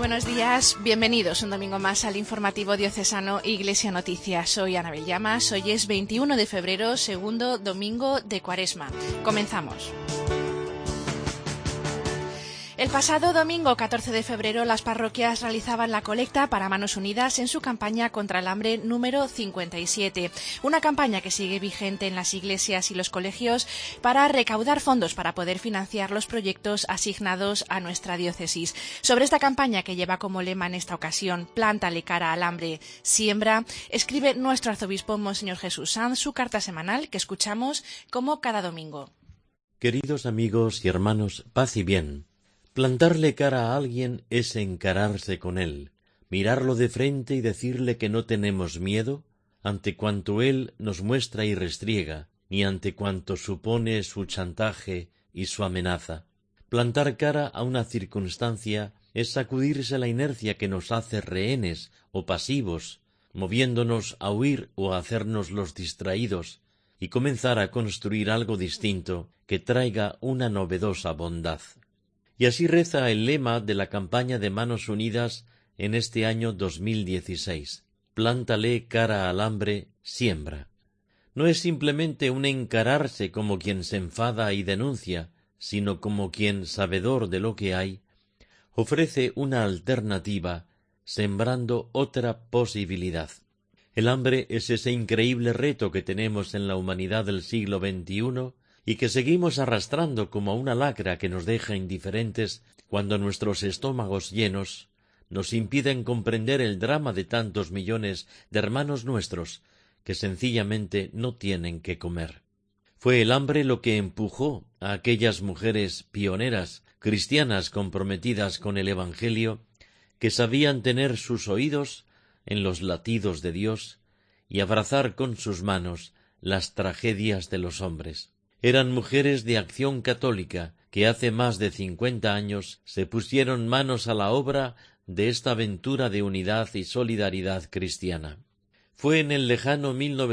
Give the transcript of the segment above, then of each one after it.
buenos días, bienvenidos un domingo más al informativo diocesano Iglesia Noticias. Soy Anabel Llamas, hoy es 21 de febrero, segundo domingo de Cuaresma. Comenzamos. El pasado domingo 14 de febrero las parroquias realizaban la colecta para Manos Unidas en su campaña contra el hambre número 57. Una campaña que sigue vigente en las iglesias y los colegios para recaudar fondos para poder financiar los proyectos asignados a nuestra diócesis. Sobre esta campaña, que lleva como lema en esta ocasión "Plántale cara al hambre, siembra", escribe nuestro arzobispo Monseñor Jesús Sanz su carta semanal que escuchamos como cada domingo. Queridos amigos y hermanos, paz y bien. Plantarle cara a alguien es encararse con él, mirarlo de frente y decirle que no tenemos miedo ante cuanto él nos muestra y restriega, ni ante cuanto supone su chantaje y su amenaza. Plantar cara a una circunstancia es sacudirse la inercia que nos hace rehenes o pasivos, moviéndonos a huir o a hacernos los distraídos, y comenzar a construir algo distinto que traiga una novedosa bondad. Y así reza el lema de la campaña de Manos Unidas en este año 2016. Plántale cara al hambre, siembra. No es simplemente un encararse como quien se enfada y denuncia, sino como quien, sabedor de lo que hay, ofrece una alternativa, sembrando otra posibilidad. El hambre es ese increíble reto que tenemos en la humanidad del siglo XXI, y que seguimos arrastrando como una lacra que nos deja indiferentes cuando nuestros estómagos llenos nos impiden comprender el drama de tantos millones de hermanos nuestros que sencillamente no tienen qué comer. Fue el hambre lo que empujó a aquellas mujeres pioneras, cristianas comprometidas con el Evangelio, que sabían tener sus oídos en los latidos de Dios y abrazar con sus manos las tragedias de los hombres. Eran mujeres de Acción Católica que hace más de 50 años se pusieron manos a la obra de esta aventura de unidad y solidaridad cristiana. Fue en el lejano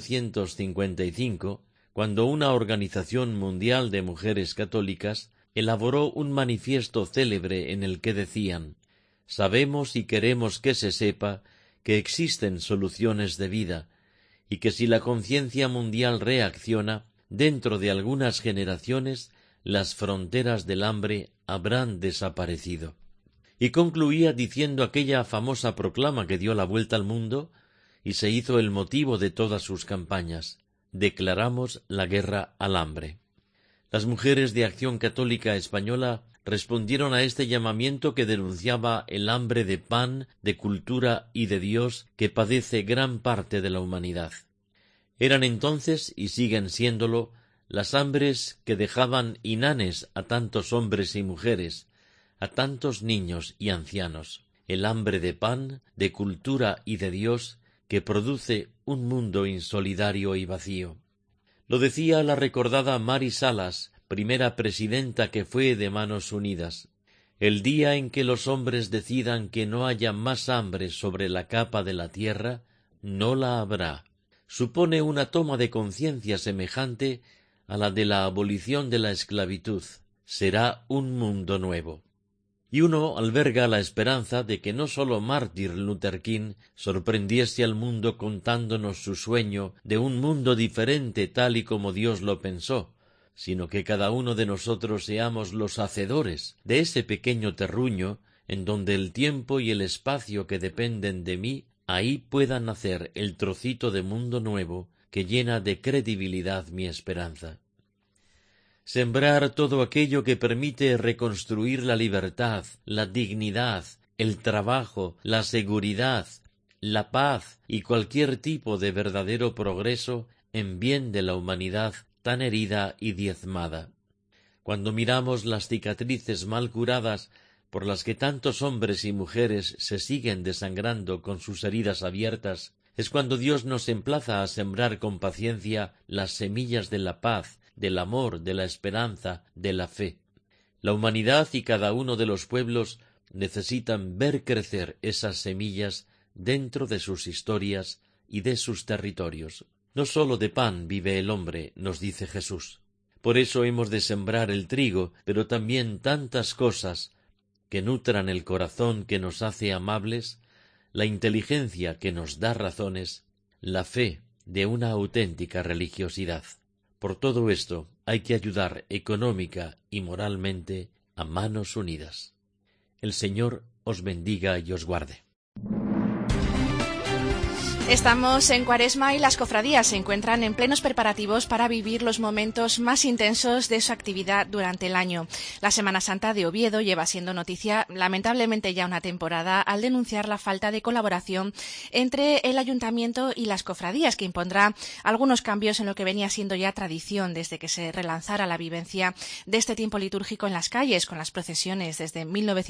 1955 cuando una organización mundial de mujeres católicas elaboró un manifiesto célebre en el que decían: «Sabemos y queremos que se sepa que existen soluciones de vida, y que si la conciencia mundial reacciona, dentro de algunas generaciones las fronteras del hambre habrán desaparecido». Y concluía diciendo aquella famosa proclama que dio la vuelta al mundo y se hizo el motivo de todas sus campañas: «Declaramos la guerra al hambre». Las mujeres de Acción Católica Española respondieron a este llamamiento que denunciaba el hambre de pan, de cultura y de Dios que padece gran parte de la humanidad. Eran entonces, y siguen siéndolo, las hambres que dejaban inanes a tantos hombres y mujeres, a tantos niños y ancianos. El hambre de pan, de cultura y de Dios que produce un mundo insolidario y vacío. Lo decía la recordada Mari Salas, primera presidenta que fue de Manos Unidas. El día en que los hombres decidan que no haya más hambre sobre la capa de la tierra, no la habrá. Supone una toma de conciencia semejante a la de la abolición de la esclavitud. Será un mundo nuevo. Y uno alberga la esperanza de que no sólo Martin Luther King sorprendiese al mundo contándonos su sueño de un mundo diferente tal y como Dios lo pensó, sino que cada uno de nosotros seamos los hacedores de ese pequeño terruño en donde el tiempo y el espacio que dependen de mí, ahí pueda nacer el trocito de mundo nuevo que llena de credibilidad mi esperanza. Sembrar todo aquello que permite reconstruir la libertad, la dignidad, el trabajo, la seguridad, la paz y cualquier tipo de verdadero progreso en bien de la humanidad tan herida y diezmada. Cuando miramos las cicatrices mal curadas por las que tantos hombres y mujeres se siguen desangrando con sus heridas abiertas, es cuando Dios nos emplaza a sembrar con paciencia las semillas de la paz, del amor, de la esperanza, de la fe. La humanidad y cada uno de los pueblos necesitan ver crecer esas semillas dentro de sus historias y de sus territorios. No sólo de pan vive el hombre, nos dice Jesús. Por eso hemos de sembrar el trigo, pero también tantas cosas que nutran el corazón que nos hace amables, la inteligencia que nos da razones, la fe de una auténtica religiosidad. Por todo esto hay que ayudar económica y moralmente a manos unidas. El Señor os bendiga y os guarde. Estamos en Cuaresma y las cofradías se encuentran en plenos preparativos para vivir los momentos más intensos de su actividad durante el año. La Semana Santa de Oviedo lleva siendo noticia lamentablemente ya una temporada al denunciar la falta de colaboración entre el Ayuntamiento y las cofradías, que impondrá algunos cambios en lo que venía siendo ya tradición desde que se relanzara la vivencia de este tiempo litúrgico en las calles con las procesiones desde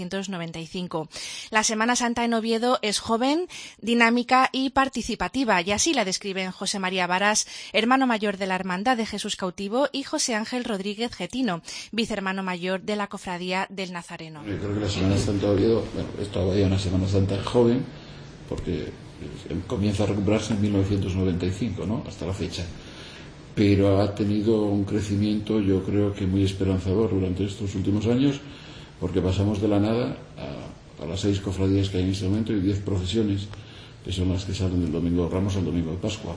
1995. La Semana Santa en Oviedo es joven, dinámica y participativa, y así la describen José María Varas, hermano mayor de la Hermandad de Jesús Cautivo, y José Ángel Rodríguez Getino, vicehermano mayor de la Cofradía del Nazareno. Yo creo que la Semana Santa de Oviedo, es todavía una Semana Santa joven, porque comienza a recuperarse en 1995, ¿no?, hasta la fecha, pero ha tenido un crecimiento, yo creo que muy esperanzador durante estos últimos años, porque pasamos de la nada a las 6 cofradías que hay en este momento y 10 procesiones, que son las que salen del Domingo de Ramos al Domingo de Pascua.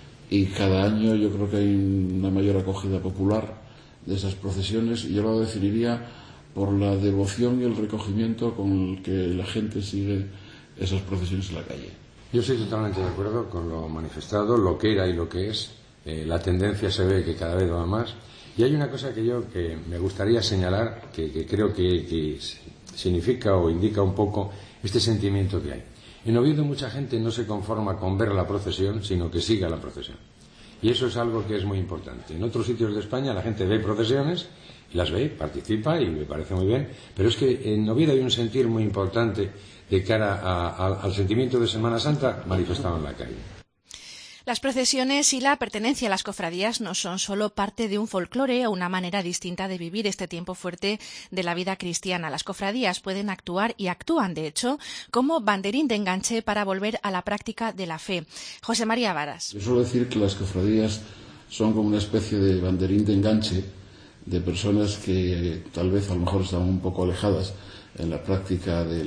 Y cada año yo creo que hay una mayor acogida popular de esas procesiones, y yo lo definiría por la devoción y el recogimiento con el que la gente sigue esas procesiones en la calle. Yo estoy totalmente de acuerdo con lo manifestado, lo que era y lo que es. La tendencia se ve que cada vez va más. Y hay una cosa que me gustaría señalar, que creo que significa o indica un poco este sentimiento que hay. En Oviedo mucha gente no se conforma con ver la procesión, sino que siga la procesión. Y eso es algo que es muy importante. En otros sitios de España la gente ve procesiones, y las ve, participa y me parece muy bien, pero es que en Oviedo hay un sentir muy importante de cara al sentimiento de Semana Santa manifestado en la calle. Las procesiones y la pertenencia a las cofradías no son solo parte de un folclore o una manera distinta de vivir este tiempo fuerte de la vida cristiana. Las cofradías pueden actuar y actúan, de hecho, como banderín de enganche para volver a la práctica de la fe. José María Varas. Yo suelo decir que las cofradías son como una especie de banderín de enganche de personas que tal vez a lo mejor están un poco alejadas en la práctica de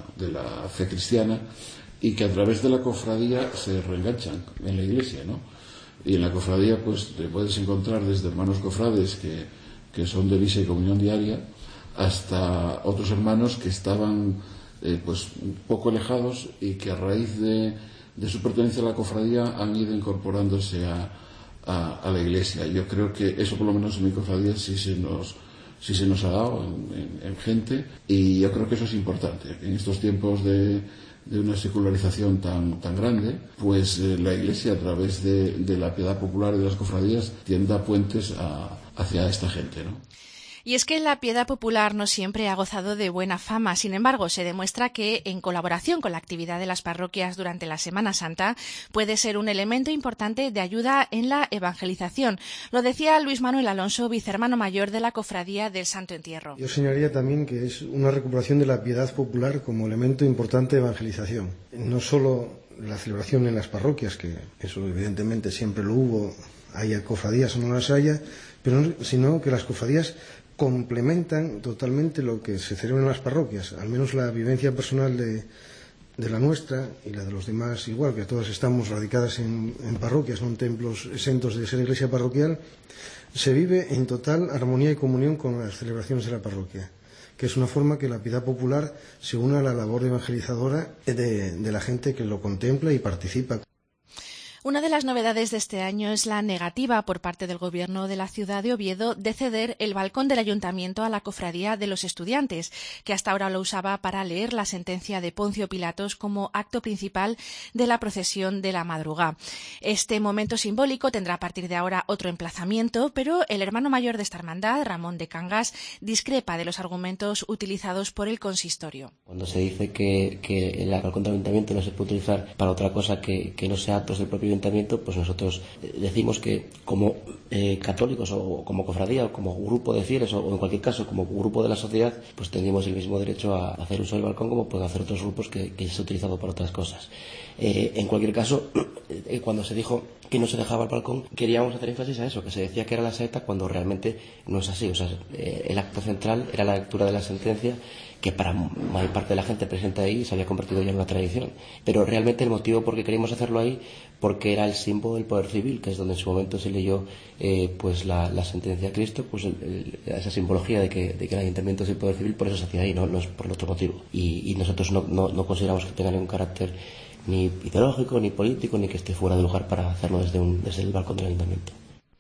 la fe cristiana, y que a través de la cofradía se reenganchan en la iglesia, ¿no? Y en la cofradía pues te puedes encontrar desde hermanos cofrades que son de misa y comunión diaria, hasta otros hermanos que estaban pues un poco alejados y que a raíz de su pertenencia a la cofradía han ido incorporándose a la iglesia. Yo creo que eso, por lo menos en mi cofradía, sí se nos ha dado en gente, y yo creo que eso es importante. En estos tiempos de una secularización tan grande, pues la Iglesia, a través de la piedad popular y de las cofradías, tienda puentes hacia esta gente, ¿no? Y es que la piedad popular no siempre ha gozado de buena fama. Sin embargo, se demuestra que, en colaboración con la actividad de las parroquias durante la Semana Santa, puede ser un elemento importante de ayuda en la evangelización. Lo decía Luis Manuel Alonso, vicehermano mayor de la Cofradía del Santo Entierro. Yo señalaría también que es una recuperación de la piedad popular como elemento importante de evangelización. No solo la celebración en las parroquias, que eso evidentemente siempre lo hubo, haya cofradías o no las haya, sino que las cofradías complementan totalmente lo que se celebra en las parroquias, al menos la vivencia personal de la nuestra y la de los demás igual, que todas estamos radicadas en parroquias, no en templos exentos de ser iglesia parroquial, se vive en total armonía y comunión con las celebraciones de la parroquia, que es una forma que la piedad popular se une a la labor evangelizadora de la gente que lo contempla y participa. Una de las novedades de este año es la negativa por parte del Gobierno de la ciudad de Oviedo de ceder el balcón del Ayuntamiento a la Cofradía de los Estudiantes, que hasta ahora lo usaba para leer la sentencia de Poncio Pilatos como acto principal de la procesión de la madrugada. Este momento simbólico tendrá a partir de ahora otro emplazamiento, pero el hermano mayor de esta hermandad, Ramón de Cangas, discrepa de los argumentos utilizados por el consistorio. Cuando se dice que el balcón del Ayuntamiento no se puede utilizar para otra cosa que no sea actos del propio Ayuntamiento, pues nosotros decimos que como católicos o como cofradía o como grupo de fieles o en cualquier caso como grupo de la sociedad, pues tendríamos el mismo derecho a hacer uso del balcón como pueden hacer otros grupos que es utilizado para otras cosas. En cualquier caso, cuando se dijo que no se dejaba el balcón, queríamos hacer énfasis a eso, que se decía que era la saeta cuando realmente no es así. O sea, el acto central era la lectura de la sentencia, que para mayor parte de la gente presente ahí se había convertido ya en una tradición. Pero realmente el motivo por qué queríamos hacerlo ahí, porque era el símbolo del poder civil, que es donde en su momento se leyó pues la sentencia a Cristo, pues esa simbología de que el ayuntamiento es el poder civil, por eso se hacía ahí, no es por el otro motivo. Y nosotros no consideramos que tengan un carácter ni ideológico, ni político, ni que esté fuera de lugar para hacerlo desde el balcón del ayuntamiento.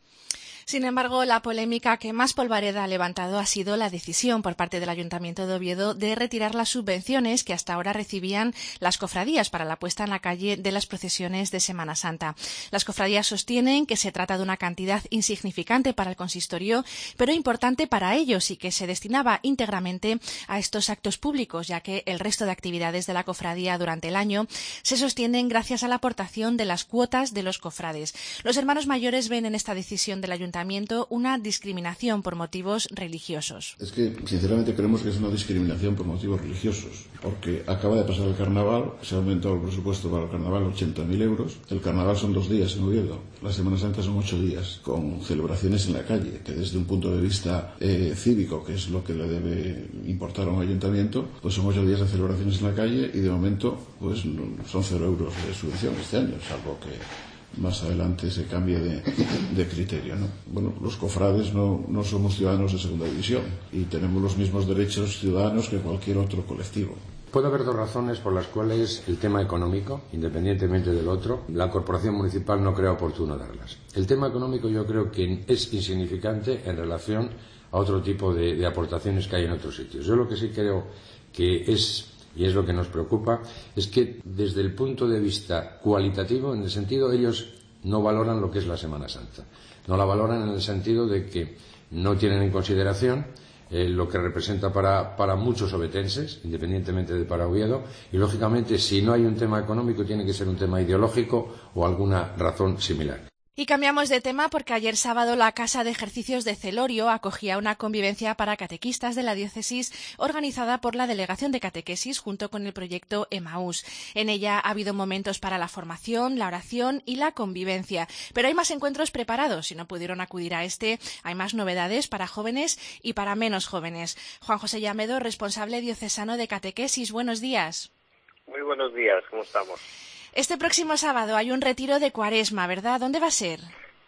Sin embargo, la polémica que más polvareda ha levantado ha sido la decisión por parte del Ayuntamiento de Oviedo de retirar las subvenciones que hasta ahora recibían las cofradías para la puesta en la calle de las procesiones de Semana Santa. Las cofradías sostienen que se trata de una cantidad insignificante para el consistorio, pero importante para ellos y que se destinaba íntegramente a estos actos públicos, ya que el resto de actividades de la cofradía durante el año se sostienen gracias a la aportación de las cuotas de los cofrades. Los hermanos mayores ven en esta decisión del Ayuntamiento una discriminación por motivos religiosos. Es que, sinceramente, creemos que es una discriminación por motivos religiosos, porque acaba de pasar el carnaval, se ha aumentado el presupuesto para el carnaval 80.000 euros. El carnaval son 2 días en Oviedo, la Semana Santa son 8 días, con celebraciones en la calle, que desde un punto de vista cívico, que es lo que le debe importar a un ayuntamiento, pues son 8 días de celebraciones en la calle y de momento pues son 0 euros de subvención este año, salvo que más adelante se cambie de criterio, ¿no? Bueno, los cofrades no somos ciudadanos de segunda división y tenemos los mismos derechos ciudadanos que cualquier otro colectivo. Puede haber 2 razones por las cuales el tema económico, independientemente del otro, la corporación municipal no cree oportuno darlas. El tema económico yo creo que es insignificante en relación a otro tipo de aportaciones que hay en otros sitios. Yo lo que sí creo que es, y es lo que nos preocupa, es que desde el punto de vista cualitativo, en el sentido, ellos no valoran lo que es la Semana Santa. No la valoran en el sentido de que no tienen en consideración lo que representa para muchos ovetenses, independientemente de para Oviedo, y lógicamente si no hay un tema económico tiene que ser un tema ideológico o alguna razón similar. Y cambiamos de tema porque ayer sábado la Casa de Ejercicios de Celorio acogía una convivencia para catequistas de la diócesis organizada por la Delegación de Catequesis junto con el proyecto Emaús. En ella ha habido momentos para la formación, la oración y la convivencia. Pero hay más encuentros preparados. Si no pudieron acudir a este, hay más novedades para jóvenes y para menos jóvenes. Juan José Llamedo, responsable diocesano de Catequesis. Buenos días. Muy buenos días, ¿cómo estamos? Este próximo sábado hay un retiro de Cuaresma, ¿verdad? ¿Dónde va a ser?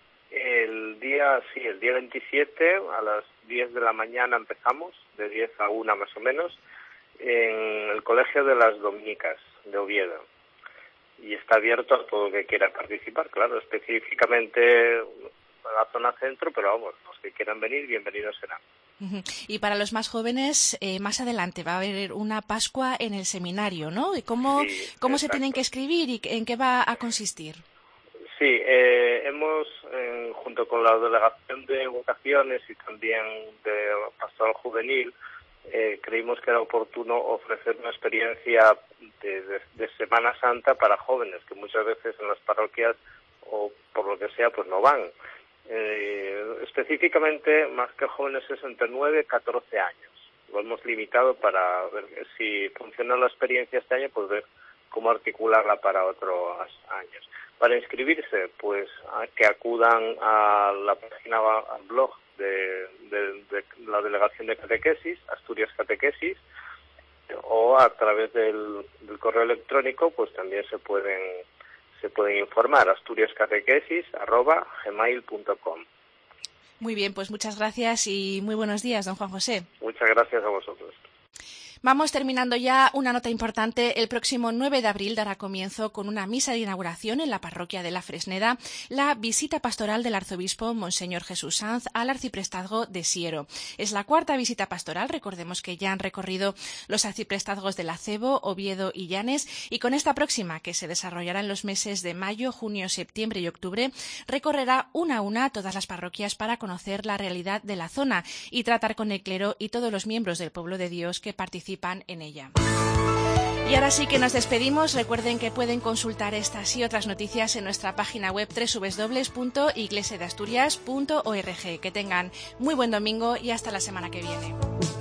El día 27, a las 10 de la mañana empezamos, de 10 a 1 más o menos, en el Colegio de las Dominicas de Oviedo. Y está abierto a todo el que quiera participar, claro, específicamente a la zona centro, pero vamos, los que quieran venir, bienvenidos serán. Y para los más jóvenes, más adelante va a haber una Pascua en el seminario, ¿no? ¿Y cómo se tienen que escribir y en qué va a consistir? Sí, hemos, junto con la Delegación de Vocaciones y también de Pastoral Juvenil, creímos que era oportuno ofrecer una experiencia de Semana Santa para jóvenes, que muchas veces en las parroquias, o por lo que sea, pues no van. Específicamente, más que jóvenes, es entre 9 y 14 años. Lo hemos limitado para ver si funciona la experiencia este año, pues ver cómo articularla para otros años. Para inscribirse, pues que acudan a la página, al blog de la Delegación de Catequesis, Asturias Catequesis, o a través del correo electrónico, pues también se pueden informar, asturiascatequesis@gmail.com. Muy bien, pues muchas gracias y muy buenos días, don Juan José. Muchas gracias a vosotros. Vamos terminando ya. Una nota importante. El próximo 9 de abril dará comienzo con una misa de inauguración en la parroquia de La Fresneda la visita pastoral del arzobispo Monseñor Jesús Sanz al arciprestazgo de Siero. Es la 4ª visita pastoral. Recordemos que ya han recorrido los arciprestazgos de Lacebo, Oviedo y Llanes, y con esta próxima, que se desarrollará en los meses de mayo, junio, septiembre y octubre, recorrerá una a una todas las parroquias para conocer la realidad de la zona y tratar con el clero y todos los miembros del pueblo de Dios que participan en ella. Y ahora sí que nos despedimos. Recuerden que pueden consultar estas y otras noticias en nuestra página web www.iglesiadeasturias.org. Que tengan muy buen domingo y hasta la semana que viene.